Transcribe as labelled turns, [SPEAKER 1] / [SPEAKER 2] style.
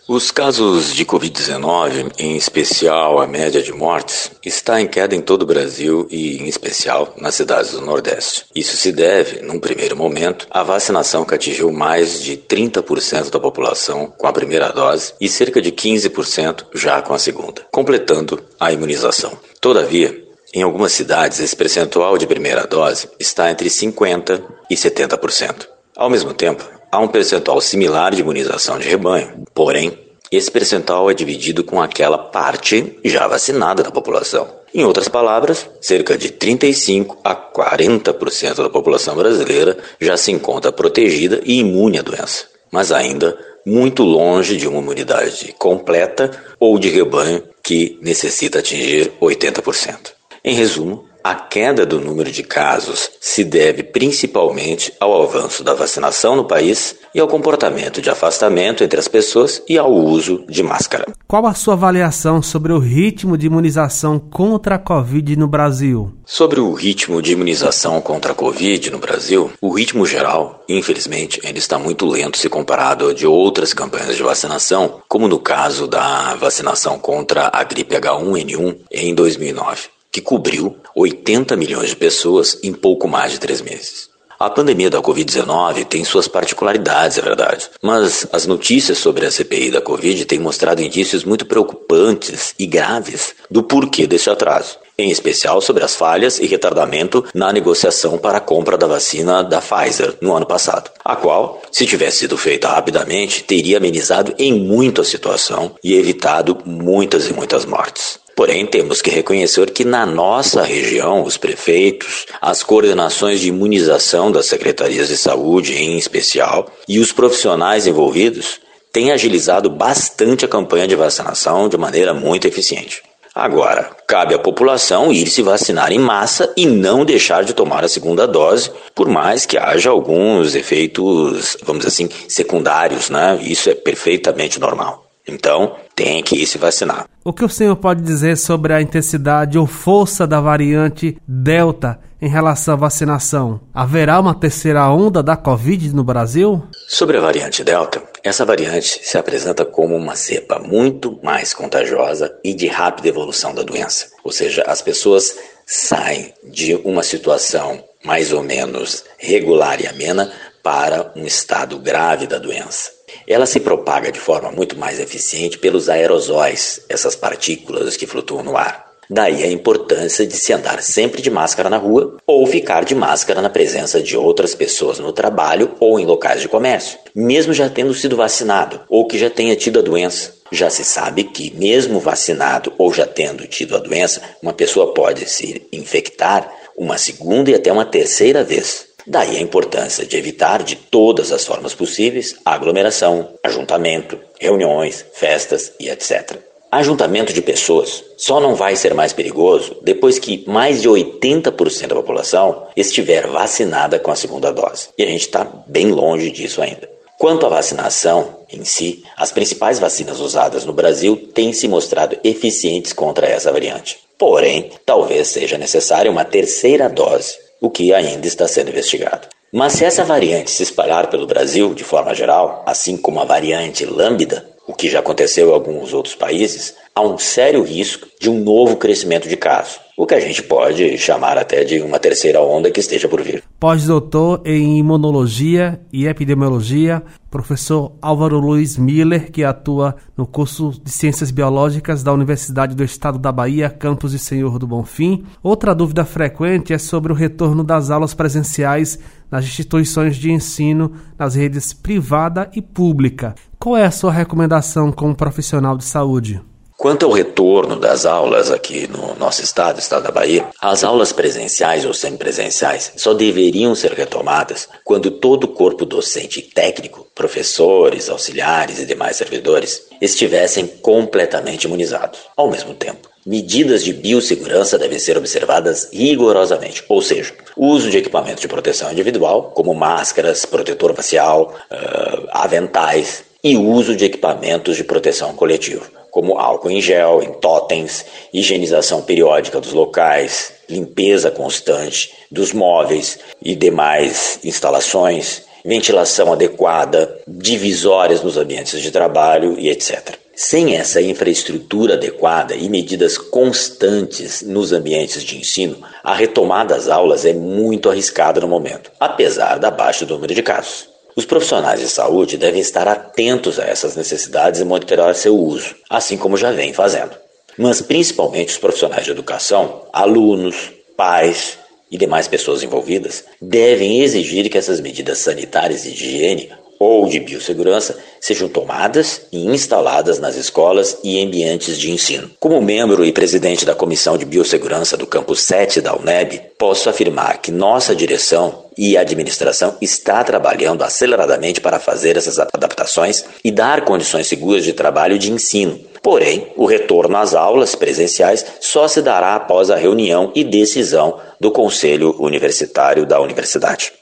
[SPEAKER 1] Os casos de Covid-19, em especial a média de mortes, está em queda em todo o Brasil e, em especial, nas cidades do Nordeste. Isso se deve, num primeiro momento, à vacinação que atingiu mais de 30% da população com a primeira dose e cerca de 15% já com a segunda, completando a imunização. Todavia, em algumas cidades, esse percentual de primeira dose está entre 50% e 70%. Ao mesmo tempo, há um percentual similar de imunização de rebanho, porém, esse percentual é dividido com aquela parte já vacinada da população. Em outras palavras, cerca de 35% a 40% da população brasileira já se encontra protegida e imune à doença, mas ainda muito longe de uma imunidade completa ou de rebanho que necessita atingir 80%. Em resumo, a queda do número de casos se deve principalmente ao avanço da vacinação no país e ao comportamento de afastamento entre as pessoas e ao uso de máscara.
[SPEAKER 2] Qual a sua avaliação sobre o ritmo de imunização contra a Covid no Brasil?
[SPEAKER 1] Sobre o ritmo de imunização contra a Covid no Brasil, o ritmo geral, infelizmente, ainda está muito lento se comparado a de outras campanhas de vacinação, como no caso da vacinação contra a gripe H1N1 em 2009. Que cobriu 80 milhões de pessoas em pouco mais de 3 meses. A pandemia da Covid-19 tem suas particularidades, é verdade, mas as notícias sobre a CPI da Covid têm mostrado indícios muito preocupantes e graves do porquê desse atraso, em especial sobre as falhas e retardamento na negociação para a compra da vacina da Pfizer no ano passado, a qual, se tivesse sido feita rapidamente, teria amenizado em muito a situação e evitado muitas e muitas mortes. Porém, temos que reconhecer que na nossa região, os prefeitos, as coordenações de imunização das secretarias de saúde em especial e os profissionais envolvidos têm agilizado bastante a campanha de vacinação de maneira muito eficiente. Agora, cabe à população ir se vacinar em massa e não deixar de tomar a segunda dose, por mais que haja alguns efeitos, vamos dizer assim, secundários, né? Isso é perfeitamente normal. Então, tem que ir se vacinar.
[SPEAKER 2] O que o senhor pode dizer sobre a intensidade ou força da variante Delta em relação à vacinação? Haverá uma terceira onda da Covid no Brasil?
[SPEAKER 1] Sobre a variante Delta, essa variante se apresenta como uma cepa muito mais contagiosa e de rápida evolução da doença. Ou seja, as pessoas saem de uma situação mais ou menos regular e amena para um estado grave da doença. Ela se propaga de forma muito mais eficiente pelos aerosóis, essas partículas que flutuam no ar. Daí a importância de se andar sempre de máscara na rua ou ficar de máscara na presença de outras pessoas no trabalho ou em locais de comércio, mesmo já tendo sido vacinado ou que já tenha tido a doença. Já se sabe que, mesmo vacinado ou já tendo tido a doença, uma pessoa pode se infectar uma segunda e até uma terceira vez. Daí a importância de evitar de todas as formas possíveis a aglomeração, ajuntamento, reuniões, festas e etc. Ajuntamento de pessoas só não vai ser mais perigoso depois que mais de 80% da população estiver vacinada com a segunda dose. E a gente está bem longe disso ainda. Quanto à vacinação em si, as principais vacinas usadas no Brasil têm se mostrado eficientes contra essa variante. Porém, talvez seja necessária uma terceira dose, o que ainda está sendo investigado. Mas se essa variante se espalhar pelo Brasil de forma geral, assim como a variante Lambda, o que já aconteceu em alguns outros países, há um sério risco de um novo crescimento de casos, o que a gente pode chamar até de uma terceira onda que esteja por vir.
[SPEAKER 2] Pós-doutor em Imunologia e Epidemiologia, professor Álvaro Luiz Miller, que atua no curso de Ciências Biológicas da Universidade do Estado da Bahia, campus de Senhor do Bonfim. Outra dúvida frequente é sobre o retorno das aulas presenciais nas instituições de ensino, nas redes privada e pública. Qual é a sua recomendação como profissional de saúde?
[SPEAKER 1] Quanto ao retorno das aulas aqui no nosso estado da Bahia, as aulas presenciais ou semipresenciais só deveriam ser retomadas quando todo o corpo docente e técnico, professores, auxiliares e demais servidores, estivessem completamente imunizados. Ao mesmo tempo, medidas de biossegurança devem ser observadas rigorosamente, ou seja, o uso de equipamento de proteção individual, como máscaras, protetor facial, aventais, e o uso de equipamentos de proteção coletiva, como álcool em gel, em totens, higienização periódica dos locais, limpeza constante dos móveis e demais instalações, ventilação adequada, divisórias nos ambientes de trabalho e etc. Sem essa infraestrutura adequada e medidas constantes nos ambientes de ensino, a retomada das aulas é muito arriscada no momento, apesar da baixa do número de casos. Os profissionais de saúde devem estar atentos a essas necessidades e monitorar seu uso, assim como já vem fazendo. Mas principalmente os profissionais de educação, alunos, pais e demais pessoas envolvidas devem exigir que essas medidas sanitárias e de higiene ou de biossegurança sejam tomadas e instaladas nas escolas e ambientes de ensino. Como membro e presidente da Comissão de Biossegurança do Campus 7 da UNEB, posso afirmar que nossa direção e administração está trabalhando aceleradamente para fazer essas adaptações e dar condições seguras de trabalho e de ensino. Porém, o retorno às aulas presenciais só se dará após a reunião e decisão do Conselho Universitário da Universidade.